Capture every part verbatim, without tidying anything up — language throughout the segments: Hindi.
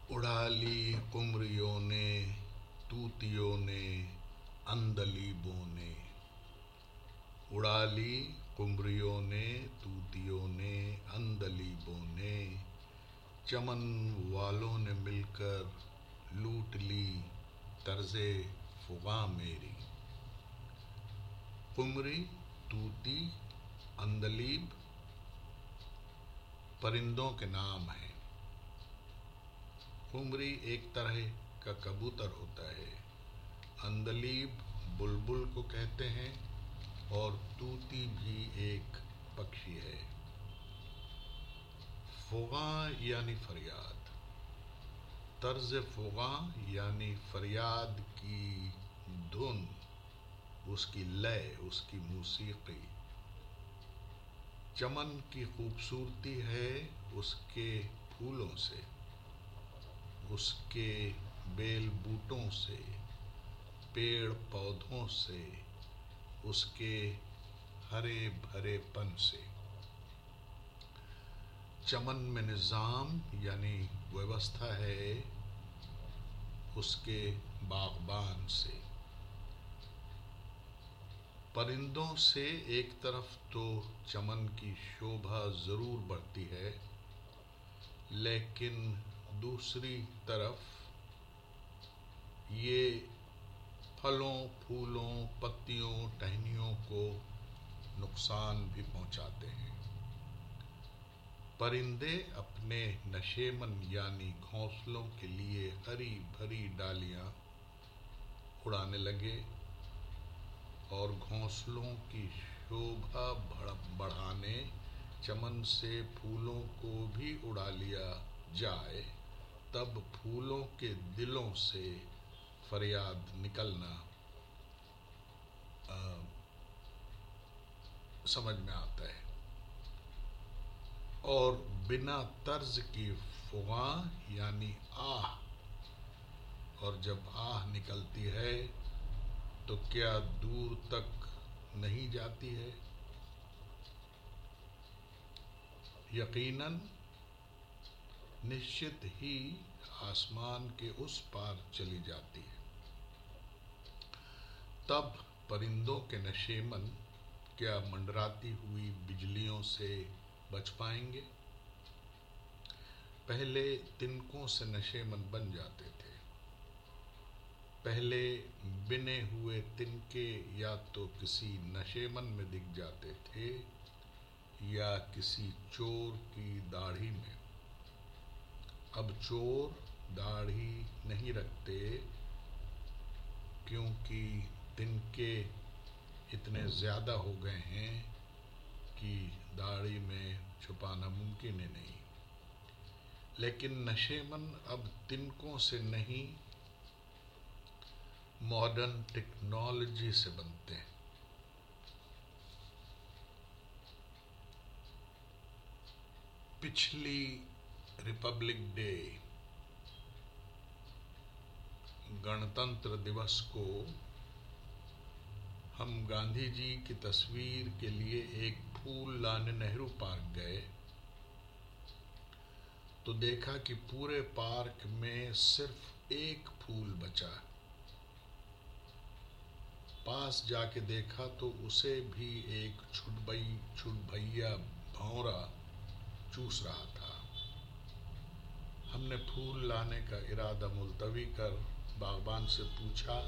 उड़ा ली कुमरियों ने, तूतियों ने, अंदलीबों ने। उड़ा ली कुमरियों ने, तूतियों ने, अंदलीबों ने। चमन वालों ने मिलकर लूट ली तर्ज़े फ़ुग़ां मेरी। कुमरी, तूती, अंदलीब परिंदों के नाम हैं। कुमरी एक तरह का कबूतर होता है, अंदलीब बुलबुल को कहते हैं और तूती भी एक पक्षी है। फ़ुग़ां यानी फरियाद, तर्ज़ फ़ुग़ां यानी फरियाद की धुन, उसकी लय, उसकी मौसीक़ी। चमन की खूबसूरती है उसके फूलों से, उसके बेल बूटों से, पेड़ पौधों से, उसके हरे भरेपन से। चमन में निज़ाम यानी व्यवस्था है उसके बाग़बान से। परिंदों से एक तरफ तो चमन की शोभा ज़रूर बढ़ती है, लेकिन दूसरी तरफ ये फलों, फूलों, पत्तियों, टहनियों को नुकसान भी पहुंचाते हैं। परिंदे अपने नशेमन यानी घोंसलों के लिए हरी भरी डालियां उड़ाने लगे और घोंसलों की शोभा बढ़ाने चमन से फूलों को भी उड़ा लिया जाए, तब फूलों के दिलों से फरियाद निकलना आ, समझ में आता है। और बिना तर्ज की फ़ुग़ां यानी आह, और जब आह निकलती है तो क्या दूर तक नहीं जाती है? यकीनन निश्चित ही आसमान के उस पार चली जाती है। तब परिंदों के नशेमन क्या मंडराती हुई बिजलियों से बच पाएंगे? पहले तिनकों से नशेमन बन जाते थे। पहले बिने हुए तिनके या तो किसी नशेमन में दिख जाते थे या किसी चोर की दाढ़ी में। अब चोर दाढ़ी नहीं रखते क्योंकि तिनके इतने ज़्यादा हो गए हैं कि दाढ़ी में छुपाना मुमकिन ही नहीं। लेकिन नशेमन अब तिनकों से नहीं, मॉडर्न टेक्नोलॉजी से बनते हैं। पिछली रिपब्लिक डे, गणतंत्र दिवस को हम गांधी जी की तस्वीर के लिए एक फूल लाने नेहरू पार्क गए तो देखा कि पूरे पार्क में सिर्फ एक फूल बचा। पास जाके देखा तो उसे भी एक छुटभई छुटभैया भौंरा चूस रहा था। हमने फूल लाने का इरादा मुलतवी कर बागबान से पूछा,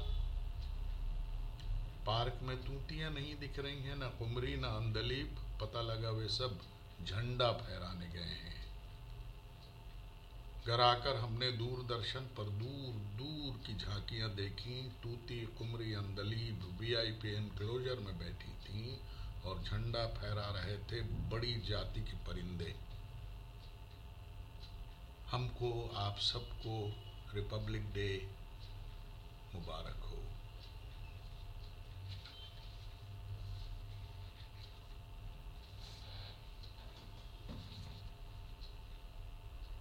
पार्क में तूतियां नहीं दिख रही हैं, ना कुमरी ना अंदलीब। पता लगा वे सब झंडा फहराने गए हैं। घर आकर हमने दूरदर्शन पर दूर दूर की झांकियां देखी। तूती, कुमरी, अंदलीब वीआईपी एनक्लोजर में बैठी थीं और झंडा फहरा रहे थे बड़ी जाति के परिंदे। हमको, आप सबको रिपब्लिक डे मुबारक हो।